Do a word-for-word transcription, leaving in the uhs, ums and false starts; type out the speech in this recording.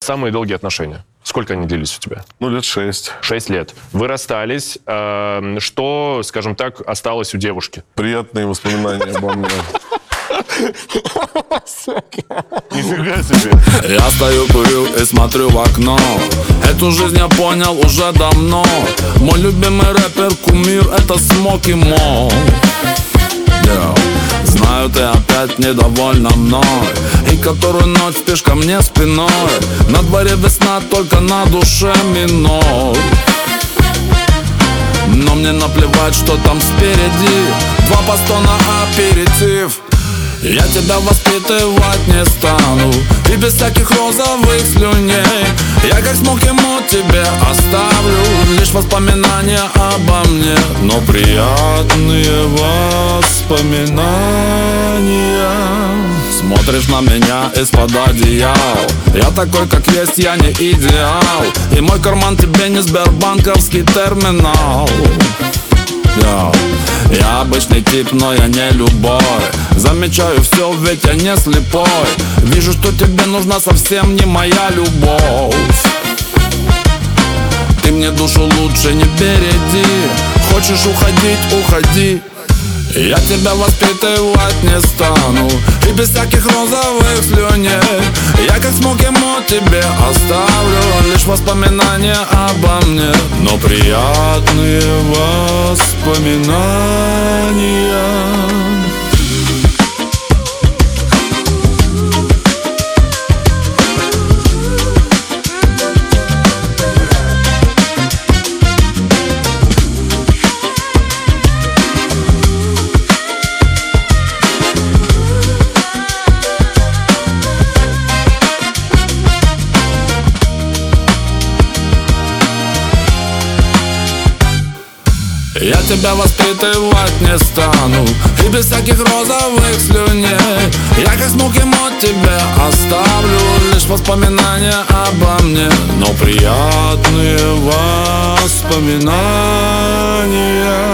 Самые долгие отношения. Сколько они длились у тебя? Ну, лет шесть. Шесть лет. Вы расстались. Э, что, скажем так, осталось у девушки? Приятные воспоминания обо мне. Нифига себе. Я стою, курю и смотрю в окно. Эту жизнь я понял уже давно. Мой любимый рэпер, кумир, это Смоки Мо. Yeah. Знаю, ты опять недовольна мной, и которую ночь спишь ко мне спиной. На дворе весна, только на душе минор. Но мне наплевать, что там спереди. Два постона аперитив. Я тебя воспитывать не стану, и без всяких розовых слюней. Я как Смоки Мо тебе оставлю лишь воспоминания обо мне, но приятные воспоминания. Смотришь на меня из-под одеял. Я такой, как есть, я не идеал. И мой карман тебе не сбербанковский терминал. Yeah. Я обычный тип, но я не любой. Замечаю все, ведь я не слепой. Вижу, что тебе нужна совсем не моя любовь. Ты мне душу лучше не береди. Хочешь уходить, уходи. Я тебя воспитывать не стану, и без всяких розовых слюней. Я как Смоки Мо тебе оставлю лишь воспоминания обо мне, но приятные воспоминания. Я тебя воспитывать не стану, и без всяких розовых слюней. Я как Смоки Мо тебе оставлю лишь воспоминания обо мне, но приятные воспоминания.